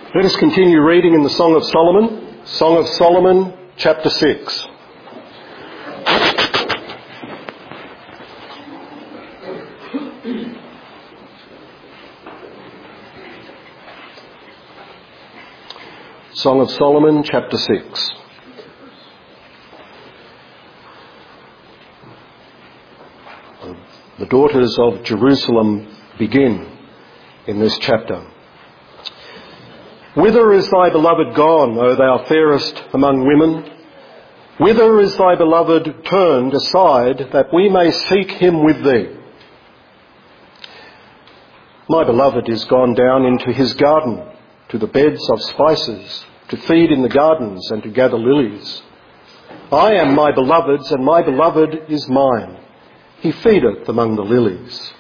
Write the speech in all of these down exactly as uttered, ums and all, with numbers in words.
Let us continue reading in the Song of Solomon, Song of Solomon, chapter six. Song of Solomon, chapter six. The daughters of Jerusalem begin in this chapter. Whither is thy beloved gone, O thou fairest among women? Whither is thy beloved turned aside, that we may seek him with thee? My beloved is gone down into his garden, to the beds of spices, to feed in the gardens and to gather lilies. I am my beloved's, and my beloved is mine. He feedeth among the lilies.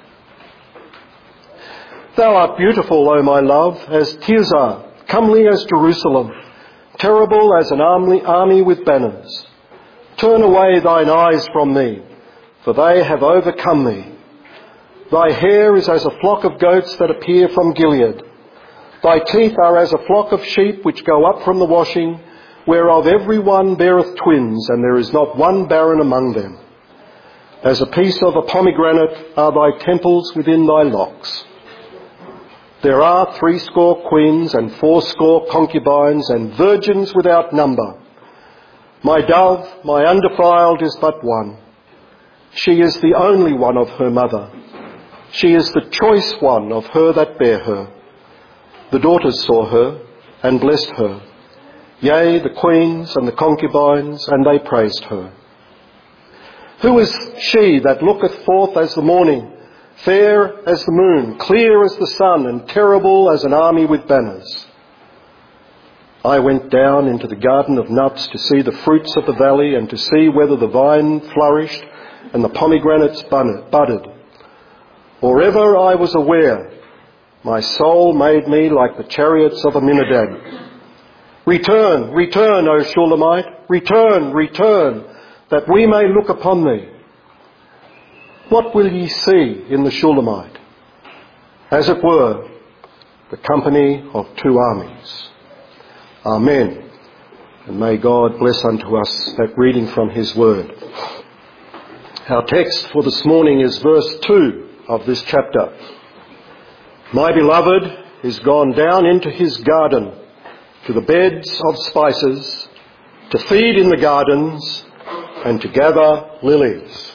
Thou art beautiful, O my love, as Tirzah, comely as Jerusalem, terrible as an army with banners. Turn away thine eyes from me, for they have overcome me. Thy hair is as a flock of goats that appear from Gilead. Thy teeth are as a flock of sheep which go up from the washing, whereof every one beareth twins, and there is not one barren among them. As a piece of a pomegranate are thy temples within thy locks. There are threescore queens and fourscore concubines and virgins without number. My dove, my undefiled, is but one. She is the only one of her mother. She is the choice one of her that bare her. The daughters saw her and blessed her. Yea, the queens and the concubines, and they praised her. Who is she that looketh forth as the morning, fair as the moon, clear as the sun, and terrible as an army with banners? I went down into the garden of nuts to see the fruits of the valley, and to see whether the vine flourished and the pomegranates budded. Or ever I was aware, my soul made me like the chariots of Aminadab. Return, return, O Shulamite, return, return, that we may look upon thee. What will ye see in the Shulamite? As it were, the company of two armies. Amen. And may God bless unto us that reading from his word. Our text for this morning is verse two of this chapter. My beloved is gone down into his garden, to the beds of spices, to feed in the gardens, and to gather lilies.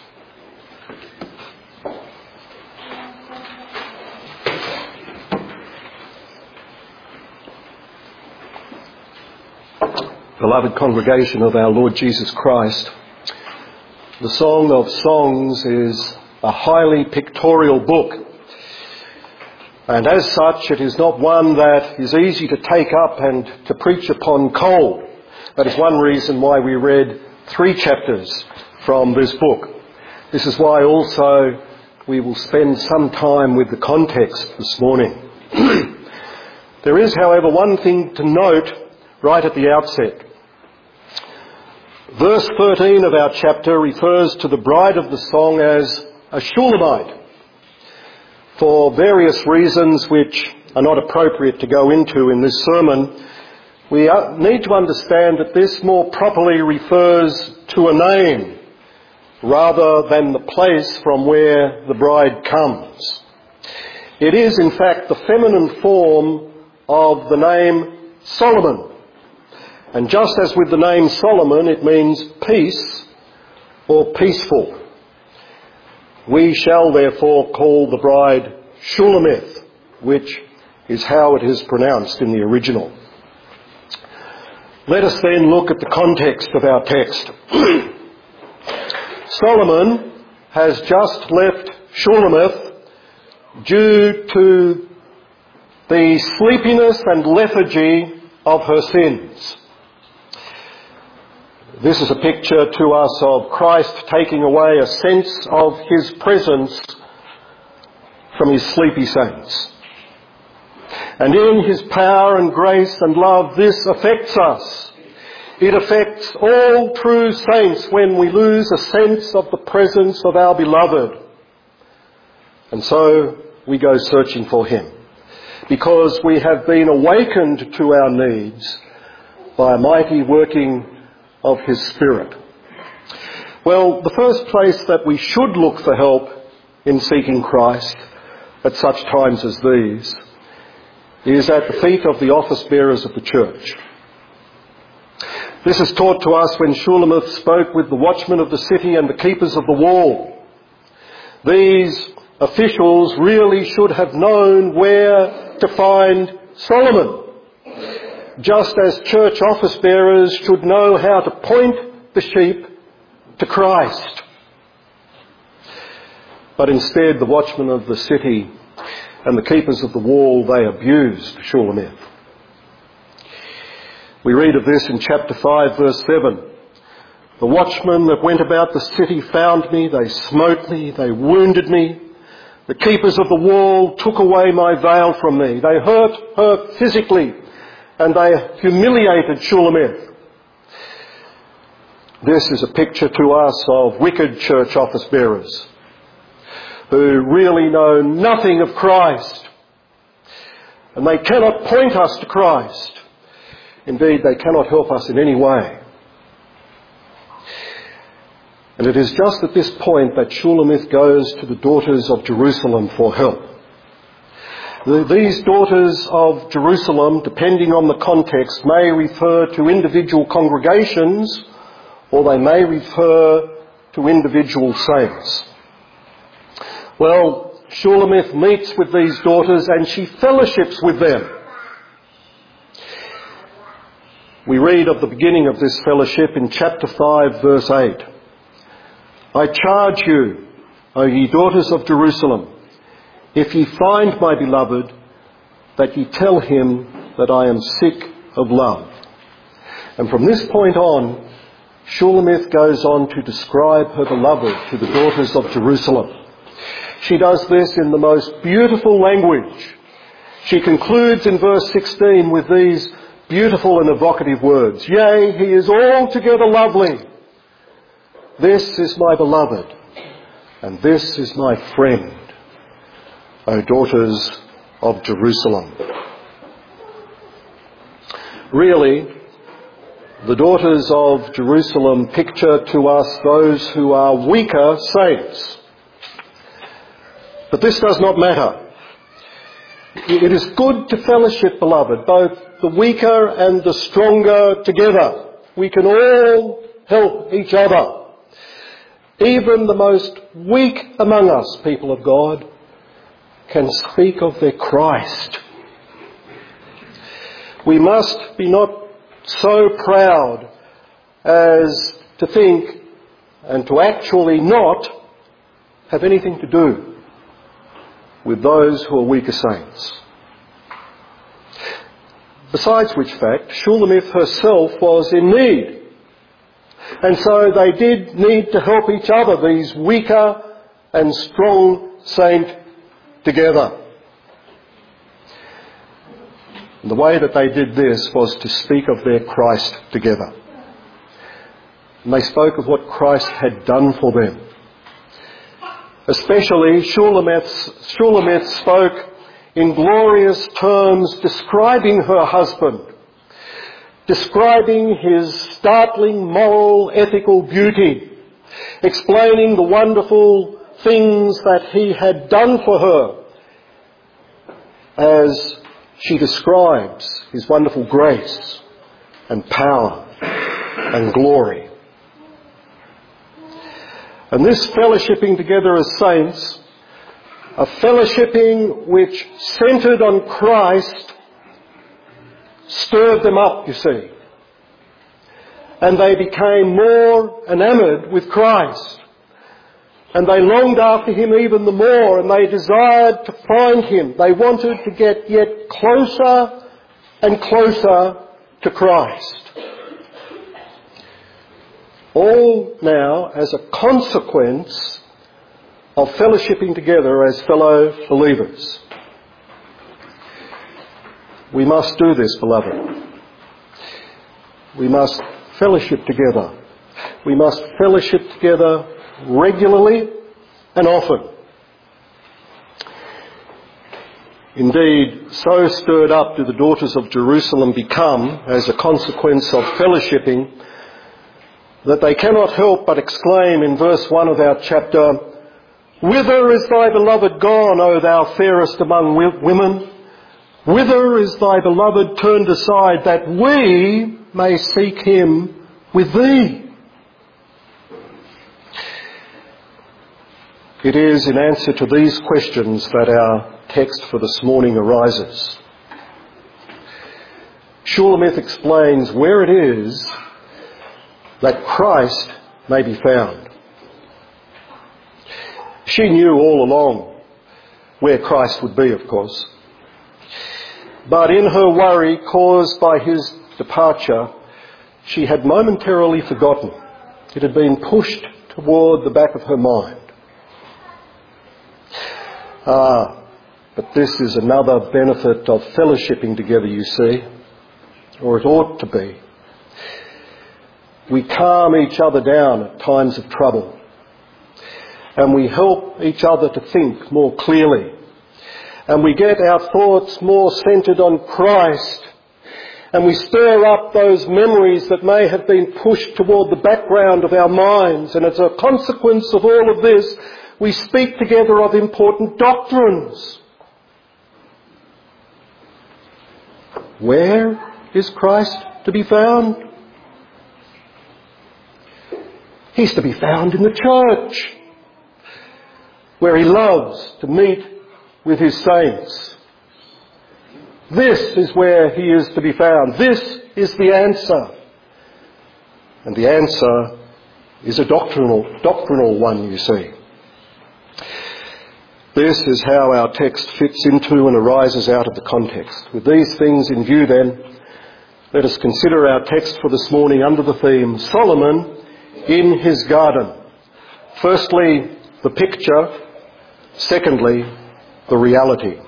Beloved congregation of our Lord Jesus Christ, the Song of Songs is a highly pictorial book, and as such it is not one that is easy to take up and to preach upon cold. That is one reason why we read three chapters from this book. This is why also we will spend some time with the context this morning. There is, however, one thing to note right at the outset. Verse thirteen of our chapter refers to the bride of the song as a Shulamite, for various reasons which are not appropriate to go into in this sermon. We need to understand that this more properly refers to a name rather than the place from where the bride comes. It is, in fact, the feminine form of the name Solomon. And just as with the name Solomon, it means peace or peaceful. We shall therefore call the bride Shulamith, which is how it is pronounced in the original. Let us then look at the context of our text. Solomon has just left Shulamith due to the sleepiness and lethargy of her sins. This is a picture to us of Christ taking away a sense of his presence from his sleepy saints. And in his power and grace and love, this affects us. It affects all true saints when we lose a sense of the presence of our beloved. And so we go searching for him. because we have been awakened to our needs by a mighty working of His Spirit. Well, the first place that we should look for help in seeking Christ at such times as these is at the feet of the office bearers of the church. This is taught to us when Shulamith spoke with the watchmen of the city and the keepers of the wall. These officials really should have known where to find Solomon, just as church office bearers should know how to point the sheep to Christ. But instead, the watchmen of the city and the keepers of the wall, they abused Shulamith. We read of this in chapter five, verse seven. The watchmen that went about the city found me, they smote me, they wounded me. The keepers of the wall took away my veil from me. They hurt her physically and they humiliated Shulamith. This is a picture to us of wicked church office bearers who really know nothing of Christ, and they cannot point us to Christ. Indeed, they cannot help us in any way. And it is just at this point that Shulamith goes to the daughters of Jerusalem for help. These daughters of Jerusalem, depending on the context, may refer to individual congregations or they may refer to individual saints. Well, Shulamith meets with these daughters and she fellowships with them. We read of the beginning of this fellowship in chapter five, verse eight. I charge you, O ye daughters of Jerusalem, if ye find my beloved, that ye tell him that I am sick of love. And from this point on, Shulamith goes on to describe her beloved to the daughters of Jerusalem. She does this in the most beautiful language. She concludes in verse sixteen with these beautiful and evocative words. Yea, he is altogether lovely. This is my beloved, and this is my friend, O daughters of Jerusalem. Really, the daughters of Jerusalem picture to us those who are weaker saints. But this does not matter. It is good to fellowship, beloved, both the weaker and the stronger together. We can all help each other. Even the most weak among us, people of God, can speak of their Christ. We must be not so proud as to think and to actually not have anything to do with those who are weaker saints. Besides which fact, Shulamith herself was in need. And so they did need to help each other, these weaker and strong saints together. And the way that they did this was to speak of their Christ together. And they spoke of what Christ had done for them. Especially Shulamith, Shulamith spoke in glorious terms describing her husband, describing his startling moral, ethical beauty, explaining the wonderful things that he had done for her as she describes his wonderful grace and power and glory. And this fellowshipping together as saints, a fellowshipping which centred on Christ, stirred them up, you see. And they became more enamoured with Christ. And they longed after him even the more, and they desired to find him. They wanted to get yet closer and closer to Christ. All now as a consequence of fellowshipping together as fellow believers. We must do this, beloved. We must fellowship together. We must fellowship together regularly and often. Indeed, so stirred up do the daughters of Jerusalem become as a consequence of fellowshipping that they cannot help but exclaim in verse one of our chapter, "Whither is thy beloved gone, O thou fairest among women? Whither is thy beloved turned aside, that we may seek him with thee?" It is in answer to these questions that our text for this morning arises. Shulamith explains where it is that Christ may be found. She knew all along where Christ would be, of course. But in her worry caused by his departure, she had momentarily forgotten. It had been pushed toward the back of her mind. Ah, but this is another benefit of fellowshipping together, you see, or it ought to be. We calm each other down at times of trouble, and we help each other to think more clearly, and we get our thoughts more centred on Christ, and we stir up those memories that may have been pushed toward the background of our minds, and as a consequence of all of this, we speak together of important doctrines. Where is Christ to be found? He's to be found in the church, where he loves to meet with his saints. This is where he is to be found. This is the answer. And the answer is a doctrinal, doctrinal one, you see. This is how our text fits into and arises out of the context. With these things in view then, let us consider our text for this morning under the theme, Solomon in his garden. Firstly, the picture. Secondly, the reality.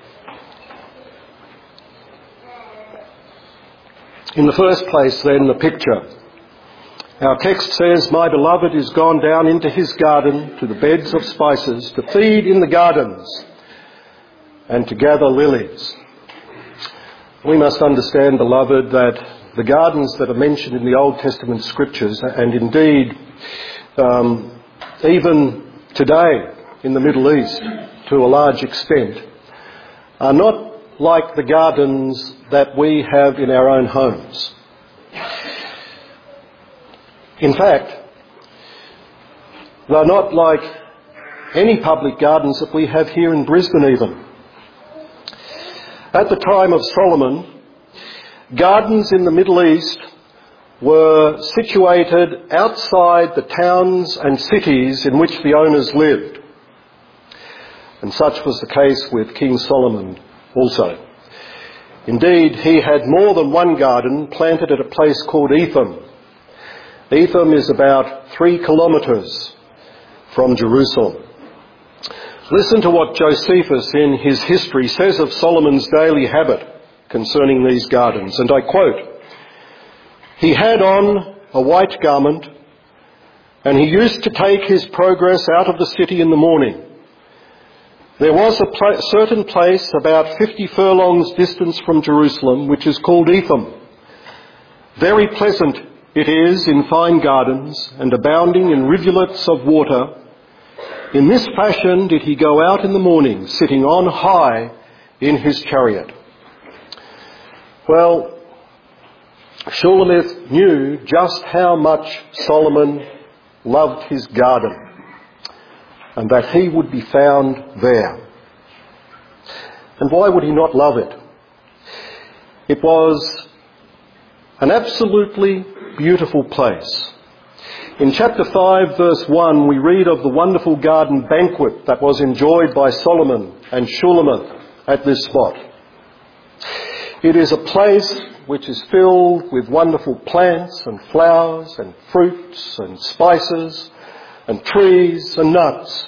In the first place then, the picture. Our text says, "My beloved is gone down into his garden to the beds of spices to feed in the gardens and to gather lilies." We must understand, beloved, that the gardens that are mentioned in the Old Testament scriptures, and indeed um, even today in the Middle East to a large extent, are not like the gardens that we have in our own homes. In fact, they're not like any public gardens that we have here in Brisbane even. At the time of Solomon, gardens in the Middle East were situated outside the towns and cities in which the owners lived. And such was the case with King Solomon also. Indeed, he had more than one garden planted at a place called Etham. Etham is about three kilometres from Jerusalem. Listen to what Josephus in his history says of Solomon's daily habit concerning these gardens, and I quote, "He had on a white garment, and he used to take his progress out of the city in the morning. There was a pl- certain place about fifty furlongs distance from Jerusalem, which is called Etham. Very pleasant it is in fine gardens and abounding in rivulets of water. In this fashion did he go out in the morning, sitting on high in his chariot." Well, Shulamith knew just how much Solomon loved his garden, and that he would be found there. And why would he not love it? It was an absolutely beautiful place. In chapter five, verse one, we read of the wonderful garden banquet that was enjoyed by Solomon and Shulamith at this spot. It is a place which is filled with wonderful plants and flowers and fruits and spices and trees and nuts.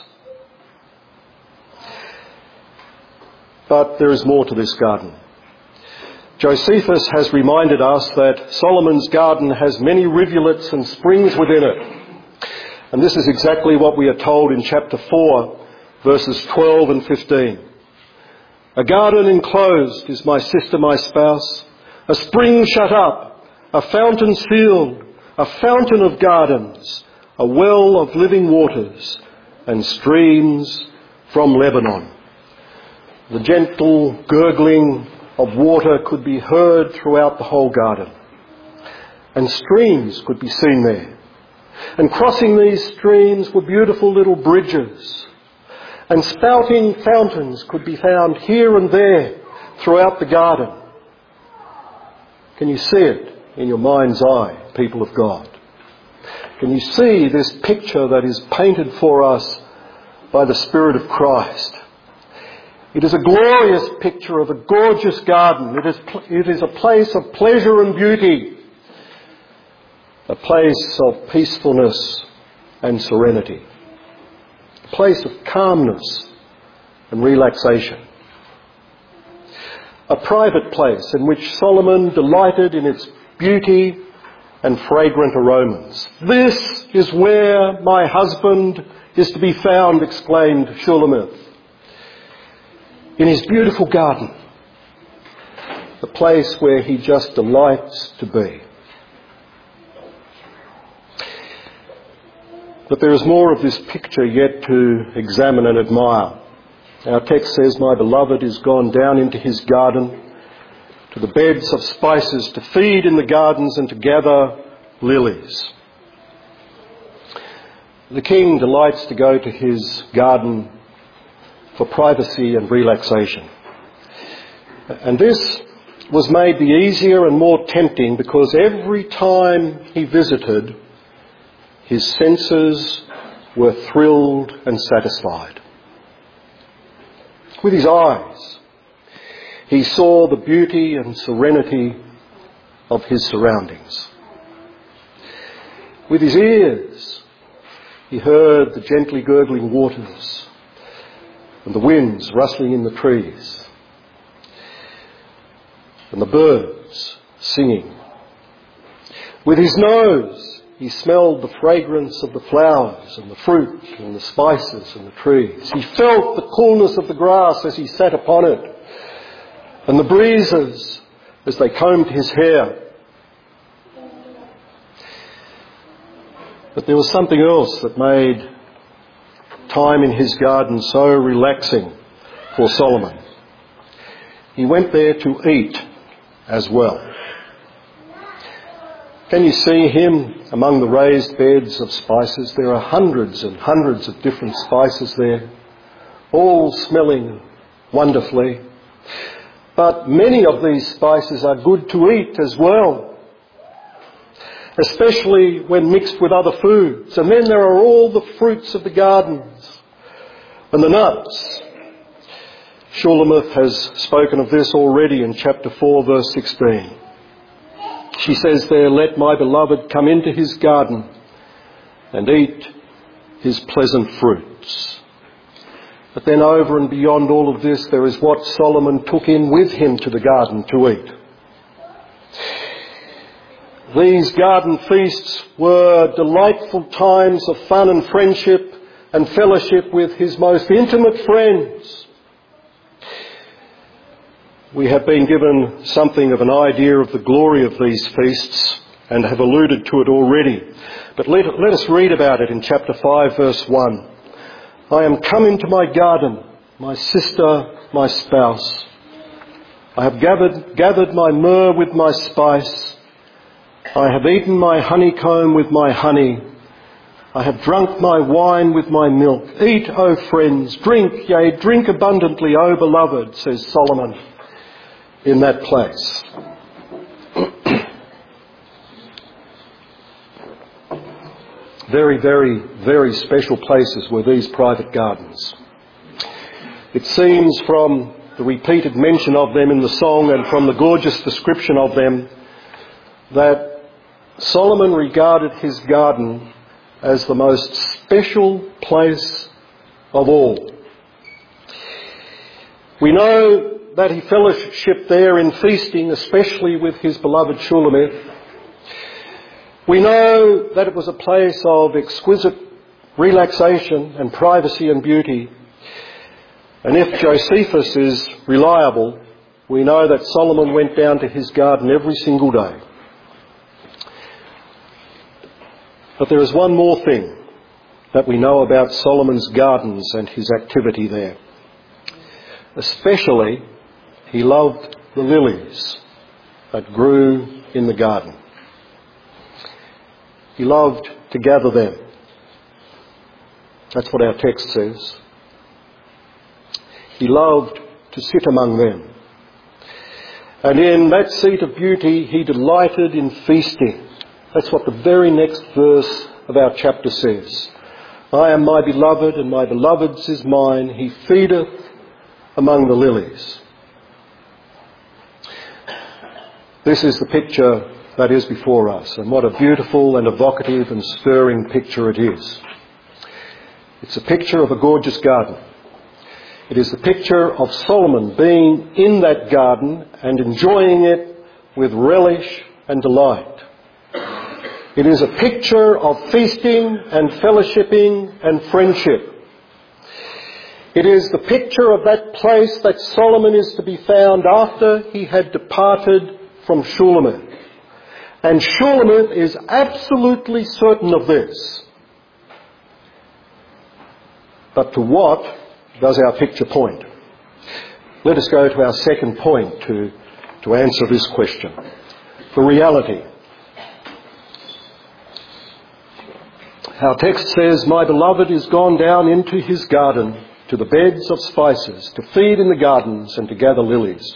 But there is more to this garden. Josephus has reminded us that Solomon's garden has many rivulets and springs within it. And this is exactly what we are told in chapter four, verses twelve and fifteen. A garden enclosed is my sister, my spouse, a spring shut up, a fountain sealed, a fountain of gardens, a well of living waters, and streams from Lebanon. The gentle gurgling of water could be heard throughout the whole garden, and streams could be seen there. And crossing these streams were beautiful little bridges, and spouting fountains could be found here and there throughout the garden. Can you see it in your mind's eye, people of God? Can you see this picture that is painted for us by the Spirit of Christ? It is a glorious picture of a gorgeous garden. It is, it is a place of pleasure and beauty, a place of peacefulness and serenity, a place of calmness and relaxation, a private place in which Solomon delighted in its beauty and fragrant aromas. "This is where my husband is to be found," exclaimed Shulamith, in his beautiful garden, the place where he just delights to be. But there is more of this picture yet to examine and admire. Our text says, "My beloved is gone down into his garden, to the beds of spices, to feed in the gardens and to gather lilies." The king delights to go to his garden for privacy and relaxation. And this was made the easier and more tempting because every time he visited, his senses were thrilled and satisfied. With his eyes, he saw the beauty and serenity of his surroundings. With his ears, he heard the gently gurgling waters and the winds rustling in the trees and the birds singing. With his nose, he smelled the fragrance of the flowers and the fruit and the spices and the trees. He felt the coolness of the grass as he sat upon it, and the breezes as they combed his hair. But there was something else that made time in his garden so relaxing for Solomon. He went there to eat as well. Can you see him among the raised beds of spices? There are hundreds and hundreds of different spices there, all smelling wonderfully. But many of these spices are good to eat as well, especially when mixed with other foods. And then there are all the fruits of the gardens and the nuts. Shulamith has spoken of this already in chapter four, verse sixteen. She says there, "Let my beloved come into his garden and eat his pleasant fruits." But then over and beyond all of this, there is what Solomon took in with him to the garden to eat. These garden feasts were delightful times of fun and friendship and fellowship with his most intimate friends. We have been given something of an idea of the glory of these feasts and have alluded to it already. But let, let us read about it in chapter five, verse one. "I am come into my garden, my sister, my spouse. I have gathered, gathered my myrrh with my spice. I have eaten my honeycomb with my honey. I have drunk my wine with my milk. Eat, O friends, drink, yea, drink abundantly, O beloved," says Solomon in that place. Very, very, very special places were these private gardens. It seems from the repeated mention of them in the song and from the gorgeous description of them that Solomon regarded his garden as the most special place of all. We know that he fellowshiped there in feasting, especially with his beloved Shulamith. We know that it was a place of exquisite relaxation and privacy and beauty. And if Josephus is reliable, we know that Solomon went down to his garden every single day. But there is one more thing that we know about Solomon's gardens and his activity there. Especially, he loved the lilies that grew in the garden. He loved to gather them. That's what our text says. He loved to sit among them. And in that seat of beauty, he delighted in feasting. That's what the very next verse of our chapter says. I am my beloved, and my beloved's is mine. He feedeth among the lilies. This is the picture that is before us, and what a beautiful and evocative and stirring picture it is. It's a picture of a gorgeous garden. It is the picture of Solomon being in that garden and enjoying it with relish and delight. It is a picture of feasting and fellowshipping and friendship. It is the picture of that place that Solomon is to be found after he had departed from Shulamith. And Shulamith is absolutely certain of this. But to what does our picture point? Let us go to our second point to, to answer this question. For reality. Our text says, my beloved is gone down into his garden, to the beds of spices, to feed in the gardens and to gather lilies.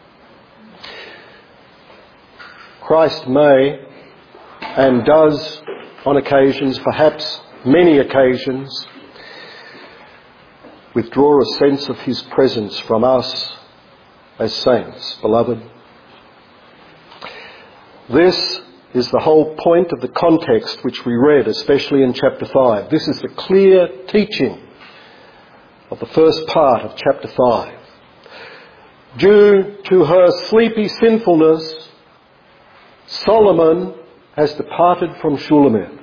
Christ may and does on occasions, perhaps many occasions, withdraw a sense of his presence from us as saints, beloved. This is the whole point of the context which we read, especially in chapter five. This is the clear teaching of the first part of chapter five. Due to her sleepy sinfulness, Solomon has departed from Shulamith.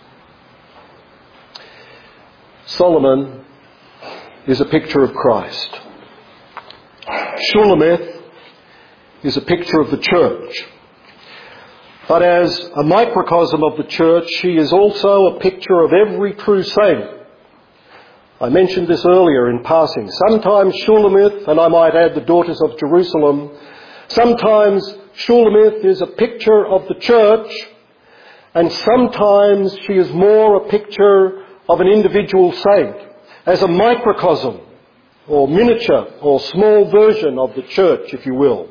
Solomon is a picture of Christ. Shulamith is a picture of the church. But as a microcosm of the church, she is also a picture of every true saint. I mentioned this earlier in passing. Sometimes Shulamith, and I might add the daughters of Jerusalem, sometimes Shulamith is a picture of the church, and sometimes she is more a picture of an individual saint, as a microcosm, or miniature, or small version of the church, if you will.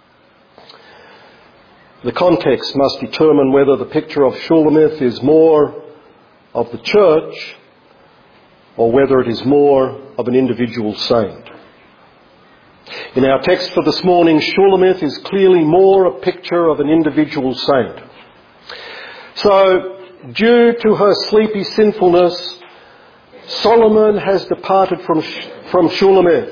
The context must determine whether the picture of Shulamith is more of the church or whether it is more of an individual saint. In our text for this morning, Shulamith is clearly more a picture of an individual saint. So, due to her sleepy sinfulness, Solomon has departed from, from Shulamith.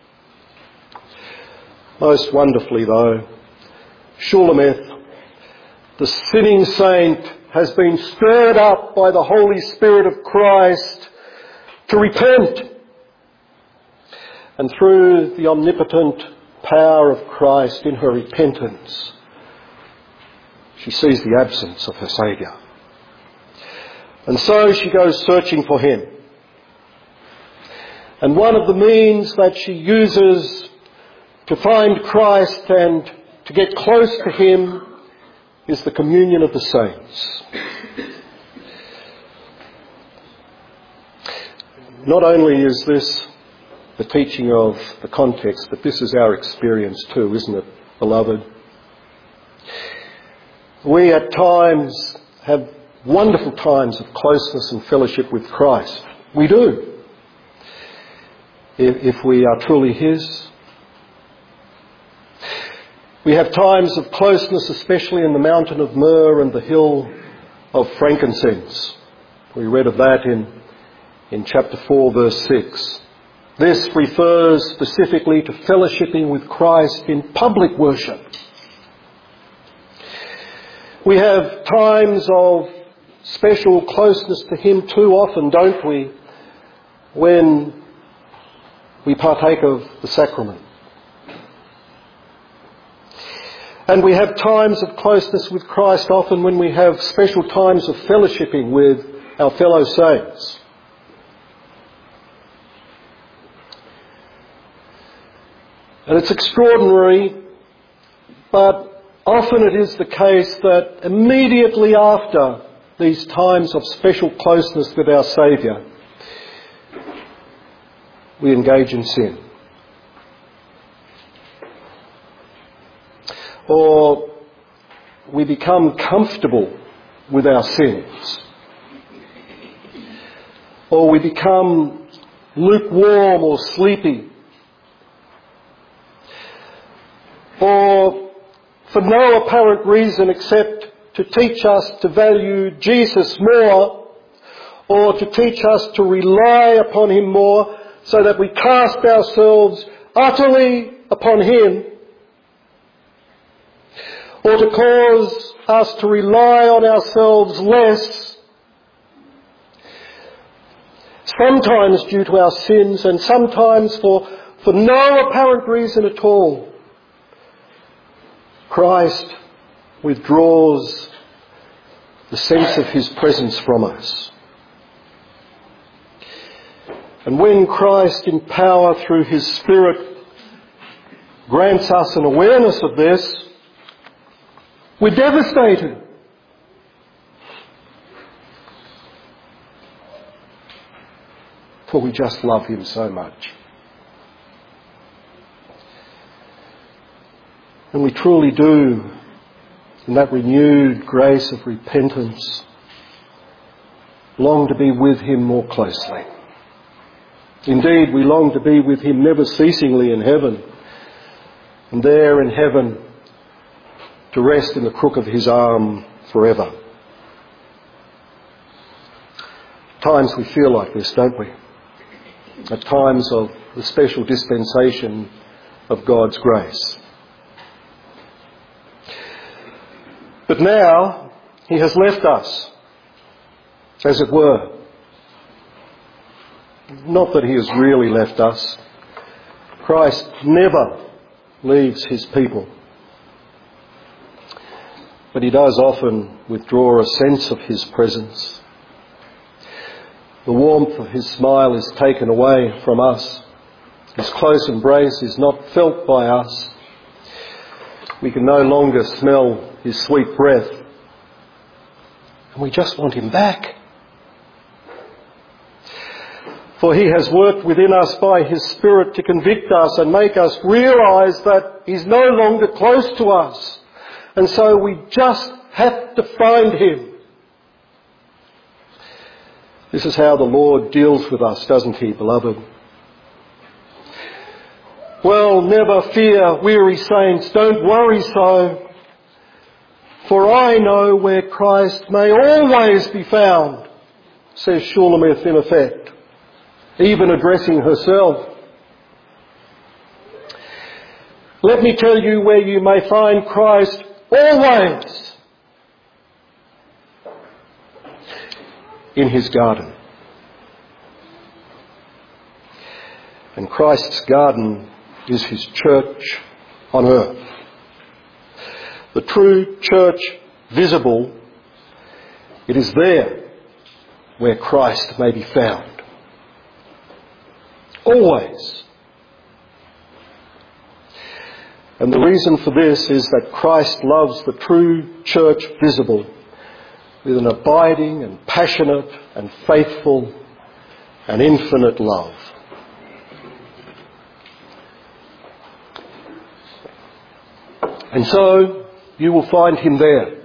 Most wonderfully, though, Shulamith, the sinning saint, has been stirred up by the Holy Spirit of Christ to repent. And through the omnipotent power of Christ in her repentance, she sees the absence of her Saviour. And so she goes searching for him. And one of the means that she uses to find Christ and to get close to him is the communion of the saints. Not only is this the teaching of the context, but this is our experience too, isn't it, beloved? We at times have wonderful times of closeness and fellowship with Christ. We do. If we are truly his. We have times of closeness, especially in the mountain of myrrh and the hill of frankincense. We read of that in, in chapter four, verse six. This refers specifically to fellowshipping with Christ in public worship. We have times of special closeness to him too often, don't we, when we partake of the sacrament. And we have times of closeness with Christ often when we have special times of fellowshipping with our fellow saints. And it's extraordinary, but often it is the case that immediately after these times of special closeness with our Saviour, we engage in sin. Or we become comfortable with our sins. Or we become lukewarm or sleepy. Or for no apparent reason except to teach us to value Jesus more, or to teach us to rely upon Him more, so that we cast ourselves utterly upon Him, or to cause us to rely on ourselves less, sometimes due to our sins and sometimes for, for no apparent reason at all. Christ withdraws the sense of His presence from us. And when Christ in power through His Spirit grants us an awareness of this, we're devastated. For we just love Him so much. And we truly do, in that renewed grace of repentance, long to be with Him more closely. Indeed, we long to be with Him never ceasingly in heaven, and there in heaven to rest in the crook of His arm forever. At times we feel like this, don't we? At times of the special dispensation of God's grace. But now He has left us, as it were. Not that He has really left us. Christ never leaves His people. But He does often withdraw a sense of His presence. The warmth of His smile is taken away from us. His close embrace is not felt by us. We can no longer smell His sweet breath. And we just want Him back. For He has worked within us by His Spirit to convict us and make us realise that He's no longer close to us. And so we just have to find Him. This is how the Lord deals with us, doesn't He, beloved? Well, never fear, weary saints, don't worry so. For I know where Christ may always be found, says Shulamith in effect, even addressing herself. Let me tell you where you may find Christ always. In His garden. And Christ's garden is His church on earth. The true church visible, it is there where Christ may be found. Always. And the reason for this is that Christ loves the true church visible with an abiding and passionate and faithful and infinite love. And so you will find Him there.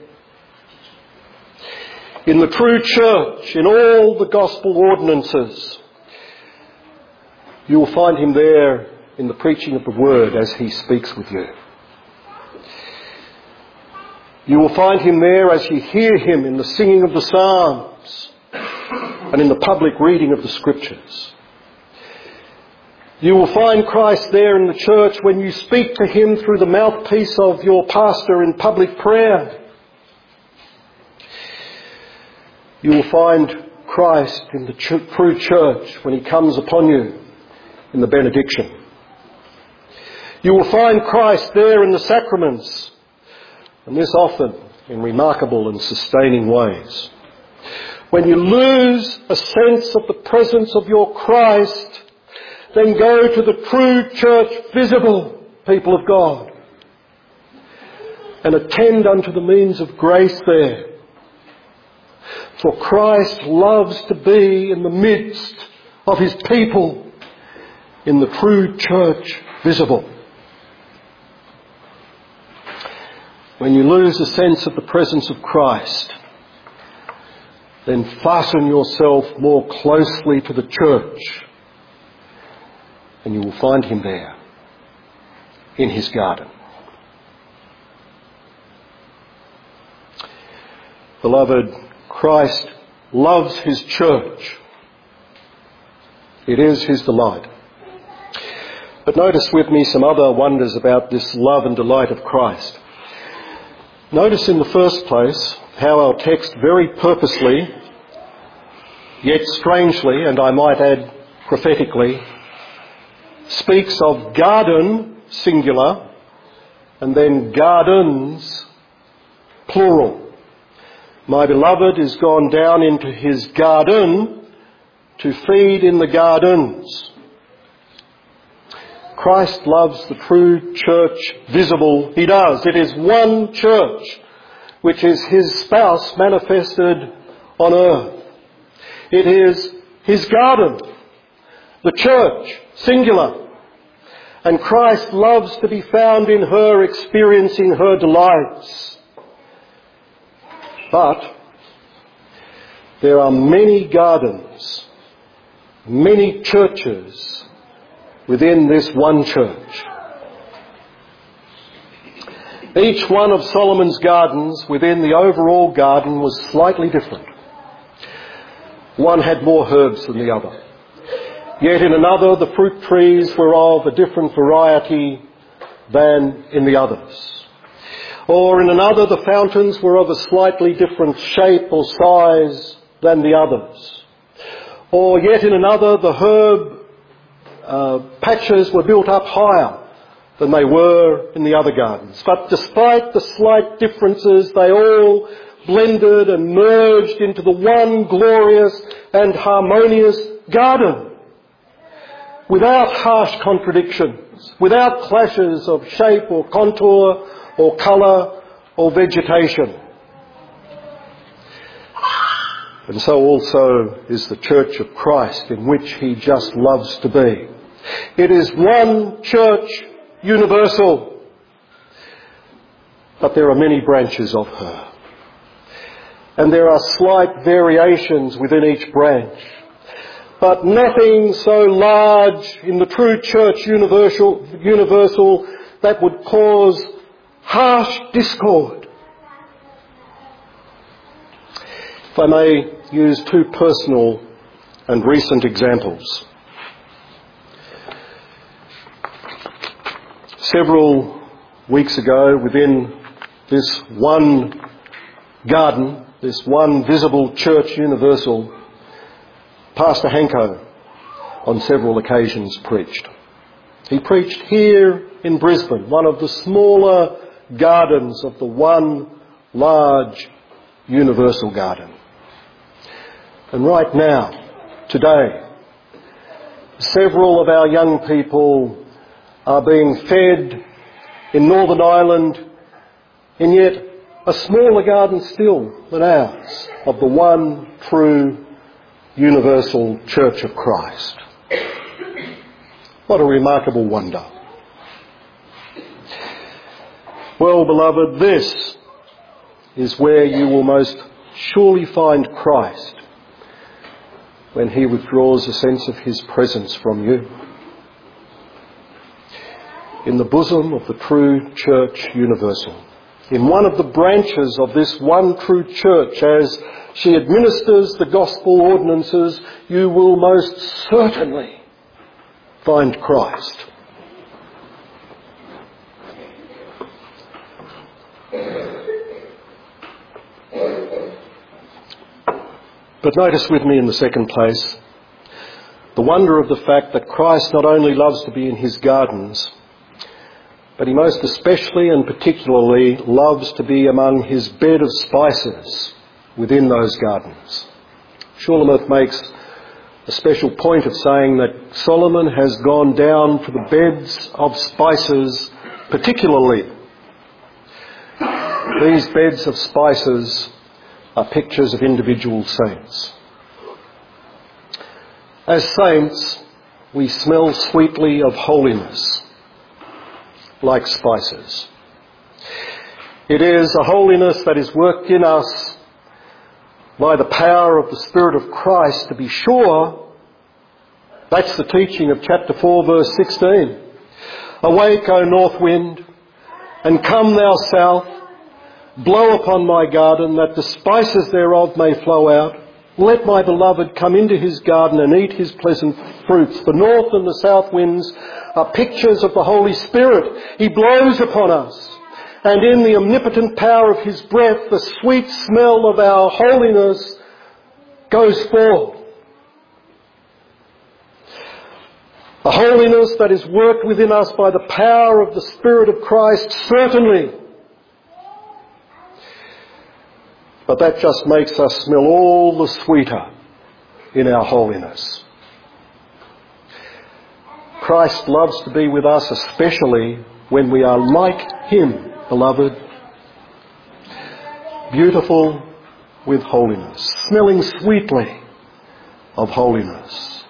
In the true church, in all the gospel ordinances, you will find Him there in the preaching of the Word as He speaks with you. You will find Him there as you hear Him in the singing of the Psalms and in the public reading of the Scriptures. You will find Christ there in the church when you speak to Him through the mouthpiece of your pastor in public prayer. You will find Christ in the true church when He comes upon you in the benediction. You will find Christ there in the sacraments, and this often in remarkable and sustaining ways. When you lose a sense of the presence of your Christ, then go to the true church visible, people of God, and attend unto the means of grace there. For Christ loves to be in the midst of his people in the true church visible. When you lose a sense of the presence of Christ, then fasten yourself more closely to the church, and you will find him there in his garden. Beloved, Christ loves his church. It is his delight. But notice with me some other wonders about this love and delight of Christ. Notice in the first place how our text very purposely, yet strangely, and I might add prophetically, speaks of garden, singular, and then gardens, plural. My beloved is gone down into his garden to feed in the gardens. Christ loves the true church visible. He does. It is one church, which is his spouse manifested on earth. It is his garden, the church, singular. And Christ loves to be found in her, experiencing her delights. But there are many gardens, many churches within this one church. Each one of Solomon's gardens within the overall garden was slightly different. One had more herbs than the other. Yet in another, the fruit trees were of a different variety than in the others. Or in another, the fountains were of a slightly different shape or size than the others. Or yet in another, the herb uh, patches were built up higher than they were in the other gardens. But despite the slight differences, they all blended and merged into the one glorious and harmonious garden, without harsh contradictions, without clashes of shape or contour or colour or vegetation. And so also is the Church of Christ, in which he just loves to be. It is one church, universal, but there are many branches of her. And there are slight variations within each branch. But nothing so large in the true church universal, universal that would cause harsh discord. If I may use two personal and recent examples. Several weeks ago, within this one garden, this one visible church universal, Pastor Hanko on several occasions preached. He preached here in Brisbane, one of the smaller gardens of the one large universal garden. And right now, today, several of our young people are being fed in Northern Ireland in yet a smaller garden still than ours, of the one true universal Church of Christ. What a remarkable wonder. Well, beloved, this is where you will most surely find Christ when he withdraws a sense of his presence from you. In the bosom of the true church universal. In one of the branches of this one true church, as she administers the gospel ordinances, you will most certainly find Christ. But notice with me in the second place the wonder of the fact that Christ not only loves to be in his gardens, but he most especially and particularly loves to be among his bed of spices within those gardens. Shulamith makes a special point of saying that Solomon has gone down to the beds of spices particularly. These beds of spices are pictures of individual saints. As saints, we smell sweetly of holiness, like spices. It is a holiness that is worked in us by the power of the Spirit of Christ, to be sure. That's the teaching of chapter four, verse sixteen. Awake, O north wind, and come thou south, blow upon my garden, that the spices thereof may flow out. Let my beloved come into his garden and eat his pleasant fruits. The north and the south winds are pictures of the Holy Spirit. He blows upon us, and in the omnipotent power of his breath, the sweet smell of our holiness goes forth. A holiness that is worked within us by the power of the Spirit of Christ, certainly. But that just makes us smell all the sweeter in our holiness. Christ loves to be with us, especially when we are like him, beloved, beautiful with holiness, smelling sweetly of holiness.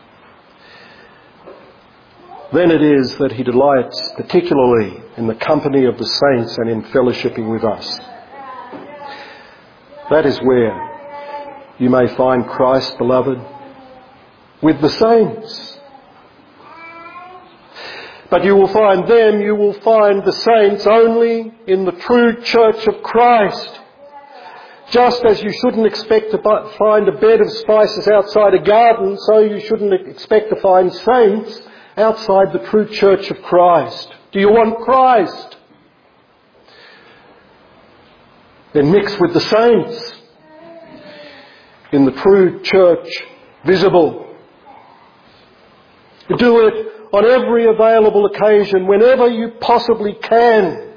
Then it is that he delights particularly in the company of the saints and in fellowshipping with us. That is where you may find Christ, beloved, with the saints. But you will find them, you will find the saints only in the true church of Christ. Just as you shouldn't expect to find a bed of spices outside a garden, so you shouldn't expect to find saints outside the true church of Christ. Do you want Christ? Then mix with the saints in the true church visible. Do it on every available occasion, whenever you possibly can.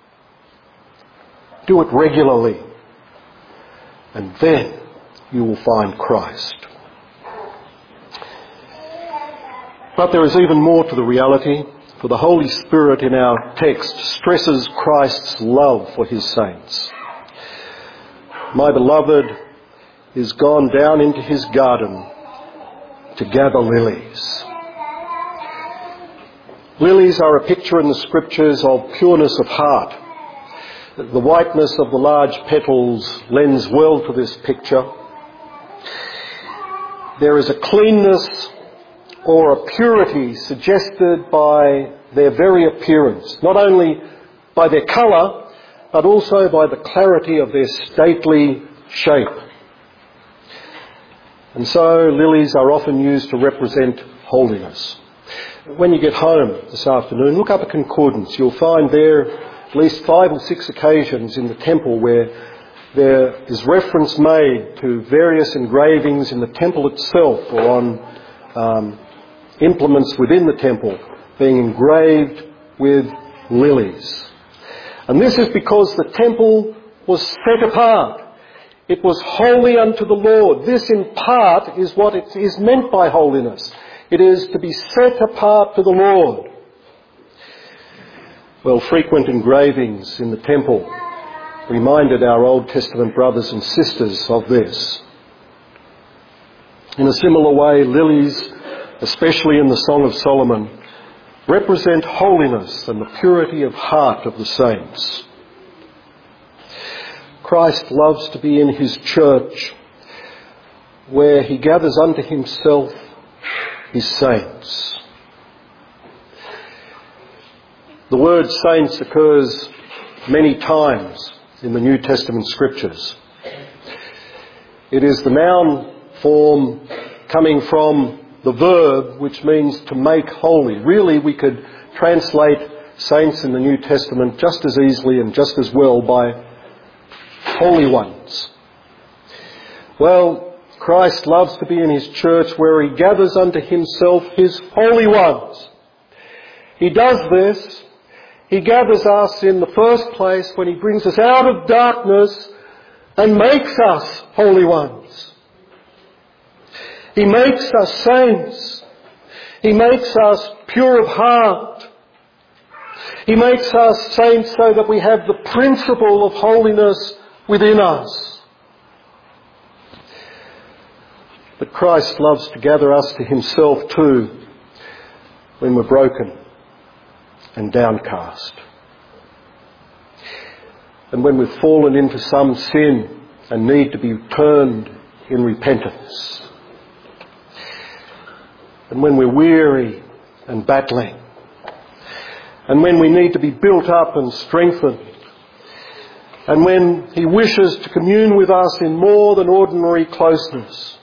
Do it regularly, and then you will find Christ. But there is even more to the reality, for the Holy Spirit in our text stresses Christ's love for his saints. My beloved is gone down into his garden to gather lilies. Lilies are a picture in the Scriptures of pureness of heart. The whiteness of the large petals lends well to this picture. There is a cleanness or a purity suggested by their very appearance, not only by their colour, but also by the clarity of their stately shape. And so lilies are often used to represent holiness. When you get home this afternoon, look up a concordance. You'll find there at least five or six occasions in the temple where there is reference made to various engravings in the temple itself or on um, implements within the temple being engraved with lilies. And this is because the temple was set apart. It was holy unto the Lord. This in part is what it is meant by holiness. It is to be set apart to the Lord. Well, frequent engravings in the temple reminded our Old Testament brothers and sisters of this. In a similar way, lilies, especially in the Song of Solomon, represent holiness and the purity of heart of the saints. Christ loves to be in his church, where he gathers unto himself his saints. The word saints occurs many times in the New Testament Scriptures. It is the noun form coming from the verb which means to make holy. Really, we could translate saints in the New Testament just as easily and just as well by holy ones. Well, Christ loves to be in his church where he gathers unto himself his holy ones. He does this. He gathers us in the first place when he brings us out of darkness and makes us holy ones. He makes us saints. He makes us pure of heart. He makes us saints so that we have the principle of holiness within us. But Christ loves to gather us to himself too when we're broken and downcast. And when we've fallen into some sin and need to be turned in repentance. And when we're weary and battling. And when we need to be built up and strengthened. And when he wishes to commune with us in more than ordinary closeness.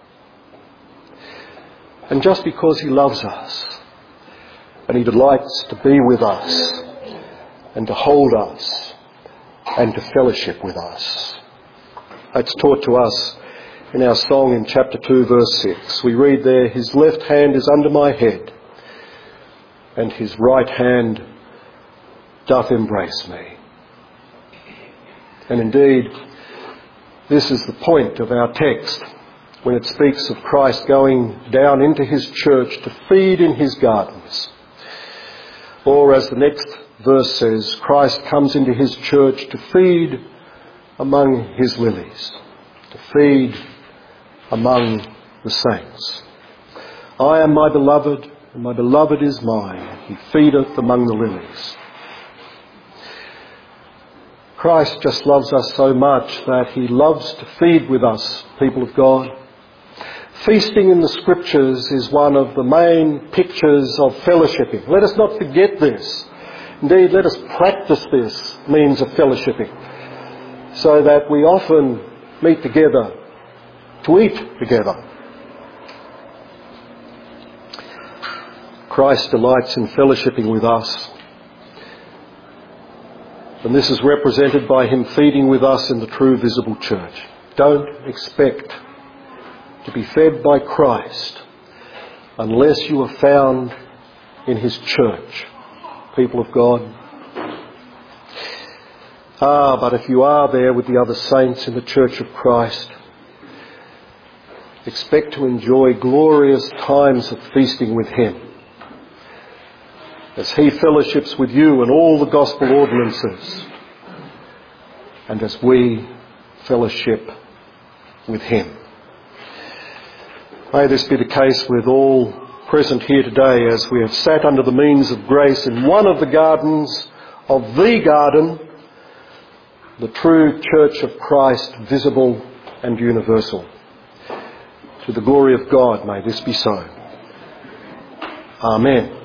And just because he loves us and he delights to be with us and to hold us and to fellowship with us. That's taught to us in our song in chapter two, verse six. We read there, his left hand is under my head and his right hand doth embrace me. And indeed, this is the point of our text when it speaks of Christ going down into his church to feed in his gardens. Or as the next verse says, Christ comes into his church to feed among his lilies, to feed among the saints. I am my beloved, and my beloved is mine. He feedeth among the lilies. Christ just loves us so much that he loves to feed with us, people of God. Feasting in the Scriptures is one of the main pictures of fellowshipping. Let us not forget this. Indeed, let us practice this means of fellowshipping so that we often meet together to eat together. Christ delights in fellowshipping with us. And this is represented by him feeding with us in the true visible church. Don't expect to be fed by Christ unless you are found in his church, people of God. Ah, but if you are there with the other saints in the church of Christ, expect to enjoy glorious times of feasting with him as he fellowships with you in all the gospel ordinances and as we fellowship with him. May this be the case with all present here today as we have sat under the means of grace in one of the gardens of the garden, the true church of Christ, visible and universal. To the glory of God, may this be so. Amen.